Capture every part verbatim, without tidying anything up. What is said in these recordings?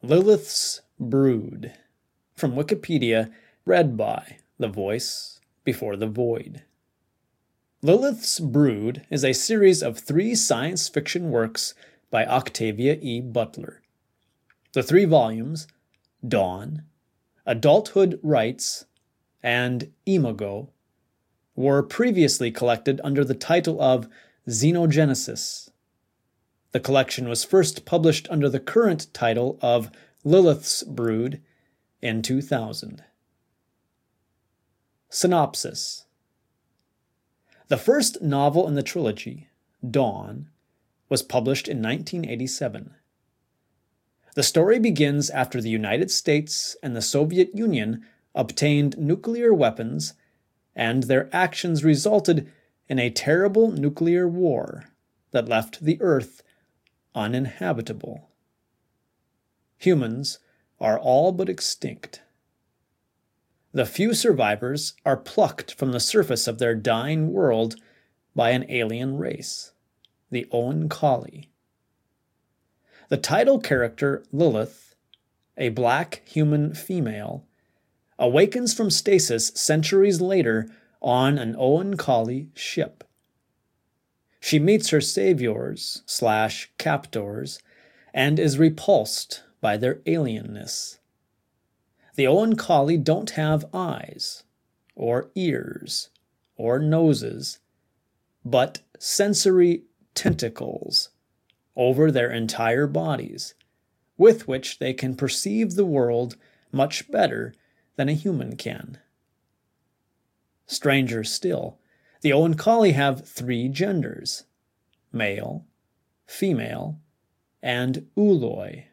Lilith's Brood. From Wikipedia, read by The Voice Before the Void. Lilith's Brood is a series of three science fiction works by Octavia E. Butler. The three volumes, Dawn, Adulthood Rights, and Imago, were previously collected under the title of Xenogenesis. The collection was first published under the current title of Lilith's Brood in two thousand. Synopsis. The first novel in the trilogy, Dawn, was published in nineteen eighty-seven. The story begins after the United States and the Soviet Union obtained nuclear weapons, and their actions resulted in a terrible nuclear war that left the Earth uninhabitable. Humans are all but extinct. The few survivors are plucked from the surface of their dying world by an alien race, the Oankali. The title character, Lilith, a black human female, awakens from stasis centuries later on an Oankali ship. She meets her saviors slash captors and is repulsed by their alienness. The Oankali don't have eyes, or ears, or noses, but sensory tentacles over their entire bodies, with which they can perceive the world much better than a human can. Stranger still, the Oankali have three genders: male, female, and ooloi.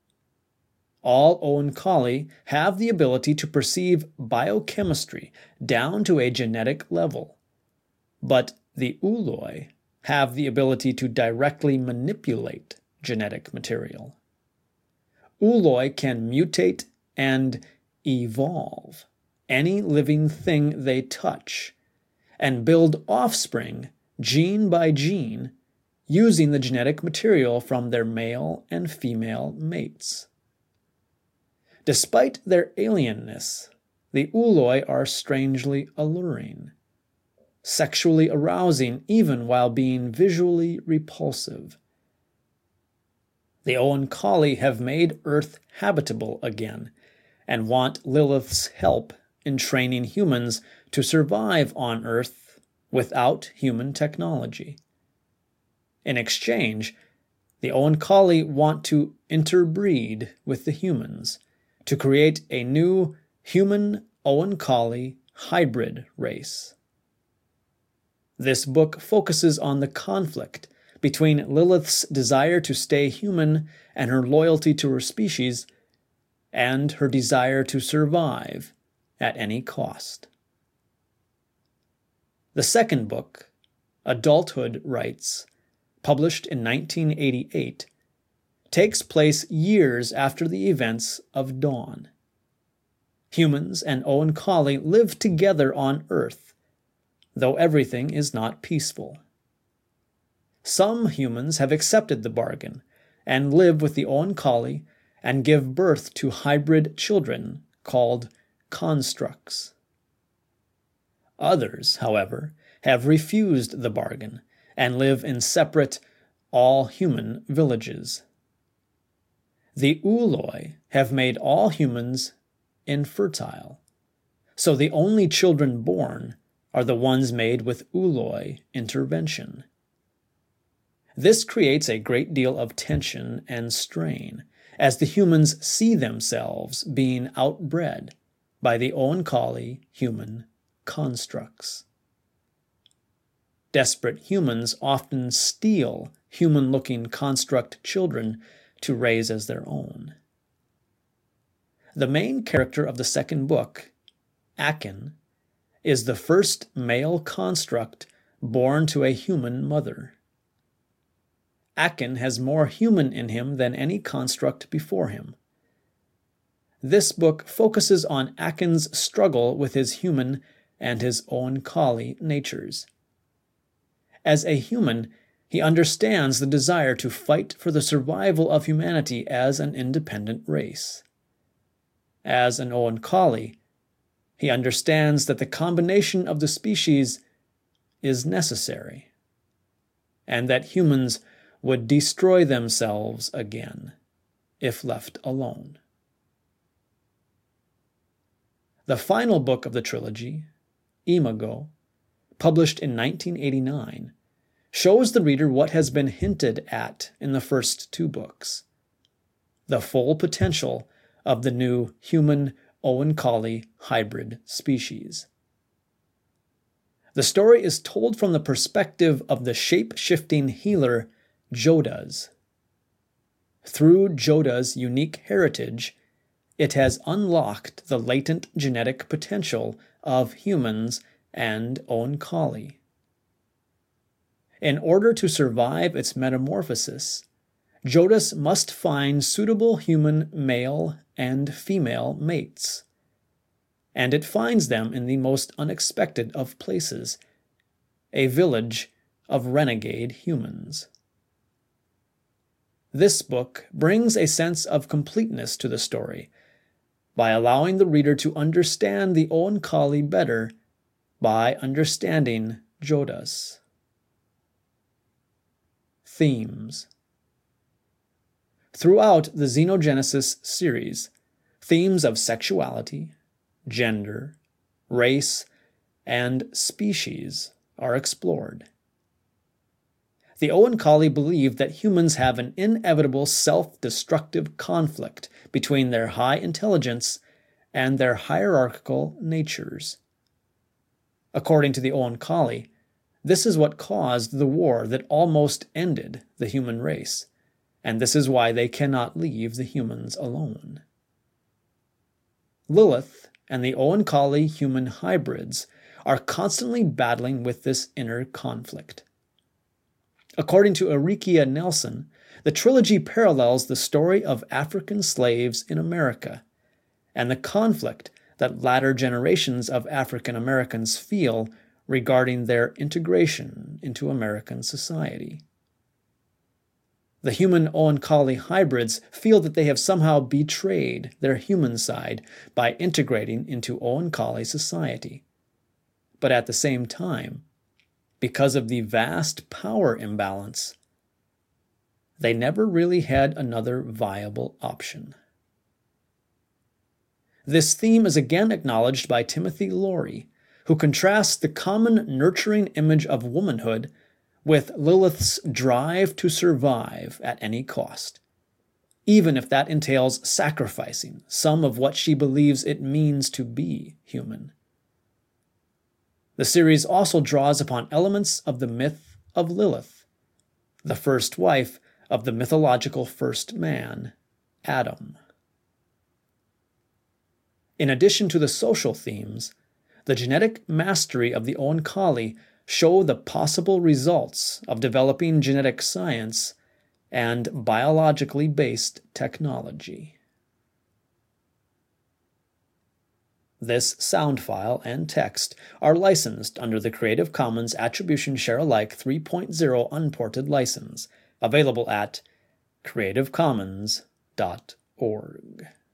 All Oankali have the ability to perceive biochemistry down to a genetic level, but the ooloi have the ability to directly manipulate genetic material. Ooloi can mutate and evolve any living thing they touch, and build offspring gene by gene using the genetic material from their male and female mates. Despite their alienness, the ooloi are strangely alluring, sexually arousing even while being visually repulsive. The Oankali have made Earth habitable again and want Lilith's help in training humans to survive on Earth without human technology. In exchange, the Oankali want to interbreed with the humans to create a new human-Oankali hybrid race. This book focuses on the conflict between Lilith's desire to stay human and her loyalty to her species, and her desire to survive at any cost. The second book, Adulthood Rights, published in nineteen eighty-eight, takes place years after the events of Dawn. Humans and Oankali live together on Earth, though everything is not peaceful. Some humans have accepted the bargain and live with the Oankali and give birth to hybrid children called constructs. Others, however, have refused the bargain and live in separate, all-human villages. The ooloi have made all humans infertile, so the only children born are the ones made with ooloi intervention. This creates a great deal of tension and strain as the humans see themselves being outbred by the Oankali human constructs. Desperate humans often steal human-looking construct children to raise as their own. The main character of the second book, Akin, is the first male construct born to a human mother. Akin has more human in him than any construct before him. This book focuses on Akin's struggle with his human and his Oankali natures. As a human, He understands the desire to fight for the survival of humanity as an independent race. As an Oankali, he understands that the combination of the species is necessary, and that humans would destroy themselves again if left alone. The final book of the trilogy, Imago, published in nineteen eighty-nine, shows the reader what has been hinted at in the first two books: the full potential of the new human Oankali hybrid species. The story is told from the perspective of the shape-shifting healer Jodas. Through Jodas' unique heritage, it has unlocked the latent genetic potential of humans and Oankali. In order to survive its metamorphosis, Jodas must find suitable human male and female mates, and it finds them in the most unexpected of places, a village of renegade humans. This book brings a sense of completeness to the story by allowing the reader to understand the Oankali better by understanding Jodas. Themes. Throughout the Xenogenesis series, themes of sexuality, gender, race, and species are explored. The Oankali believe that humans have an inevitable self-destructive conflict between their high intelligence and their hierarchical natures. According to the Oankali, this is what caused the war that almost ended the human race, and this is why they cannot leave the humans alone. Lilith and the Oankali human hybrids are constantly battling with this inner conflict. According to Arikia Nelson, the trilogy parallels the story of African slaves in America and the conflict that latter generations of African Americans feel regarding their integration into American society. The human Oankali hybrids feel that they have somehow betrayed their human side by integrating into Oankali society. But at the same time, because of the vast power imbalance, they never really had another viable option. This theme is again acknowledged by Timothy Laurie, who contrasts the common nurturing image of womanhood with Lilith's drive to survive at any cost, even if that entails sacrificing some of what she believes it means to be human. The series also draws upon elements of the myth of Lilith, the first wife of the mythological first man, Adam. In addition to the social themes, the genetic mastery of the Oankali show the possible results of developing genetic science and biologically based technology. This sound file and text are licensed under the Creative Commons Attribution Share Alike three point oh Unported license, available at creative commons dot org.